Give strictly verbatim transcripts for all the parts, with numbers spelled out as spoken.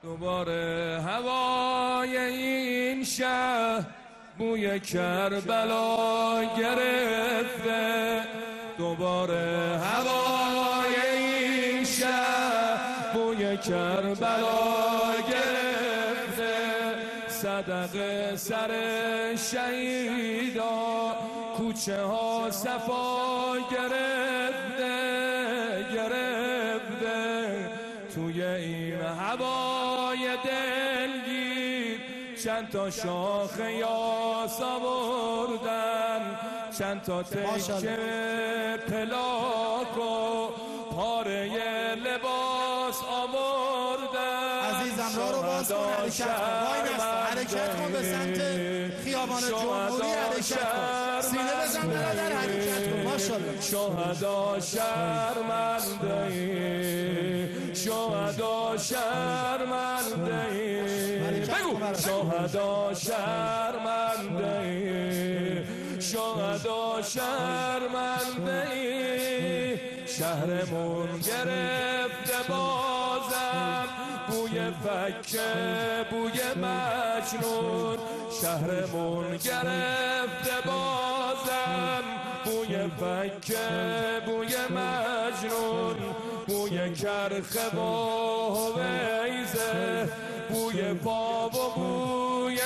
دوباره هوای این شهر بوی کربلا گرفته، دوباره هوای این شهر بوی کربلا گرفته، صدقه سر شهیدا کوچه ها صفا گرفته گرفته، توی این هوای دلگیر چند تا شاخ یاس آوردن، چند تا تکه پلاک و پاره لباس آوردن. عزیزم راه رو باز کن، حرکت کن، وای نستا حرکت کن، به سمت خیابان جمهوری حرکت کن، سینه بزن برادر، حرکت کن. ماشاءالله. شهدا شرمنده ای، شهدا شرمنده ای، بگو شهدا شرمنده ای، شهدا شرمنده ای، شهرمون گرفته بازم بوی فکه بوی مجنون، شهرمون گرفته بازم بوی فکه بوی مجنون، بوی کرخه و ویزه، بوی پا و بوی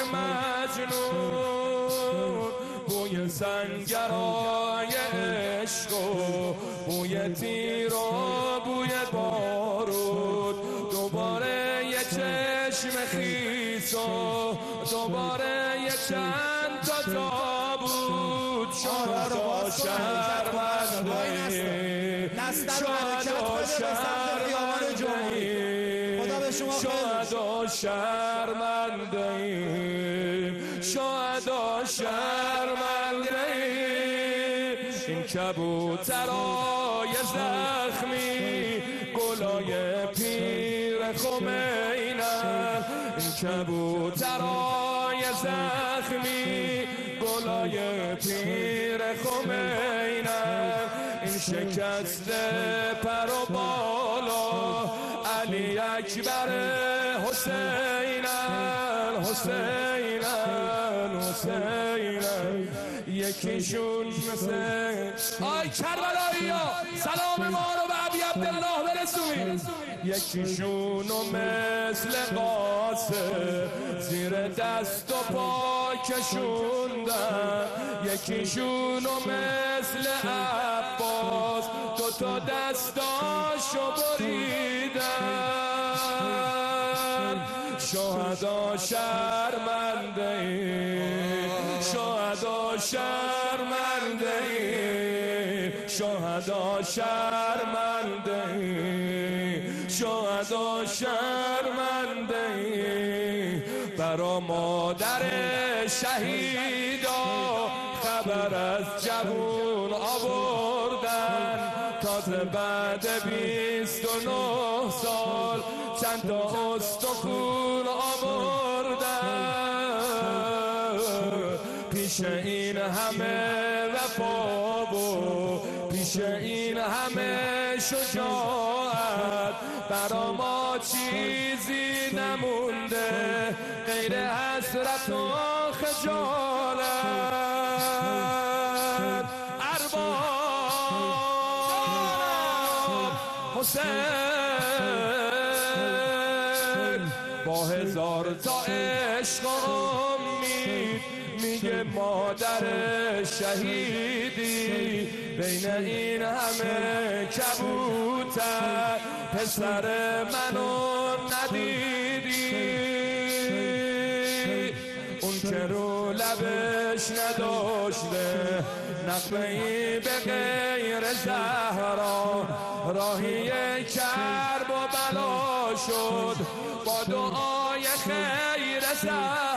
مجنون، بوی سنگرای عشق و بوی تیر و بوی بارود، دوباره یه چشم خیس و دوباره یه چند تا تابوت. شهدا شرمنده ای، شهدا شرمنده ای، شهدا شرمنده ای، شهدا شرمنده ای، این کبوترای زخمی گلای پیر خمینم، این کبوترای زخمی گلای پیر خمینم، این شکسته پر و بالا علی اکبر حسینن حسینن حسینن، یکیشون مثل آی کربلایی ها سلام ما رو به ابی عبدالله برسونید، یکیشونو مثل قاسم زیر دست و پا کشوندن، یکیشونو مثل عباس دوتا دستاشو بریدن. شهدا شرمنده ای، شهدا شرمنده ای، شهدا شرمنده ای، شهدا شرمنده ای، برا مادر شهیدا خبر از جوون آوردن، تازه بعد بیست و نه سال چند تا استخون آوردن، پیش این همه وفا و پیش این همه شجاعت برا ما چیزی نمونده غیر حسرت و خجالت. ارباب حسین با هزار تا عشق و امید میگه مادر شهیدی، بین این همه کبوتر پسر منو ندیدی، اون که رو لبش نداشته نغمه‌ای به غیر زهرا، راهی کرب و بلا شد با دعای خیر زهرا.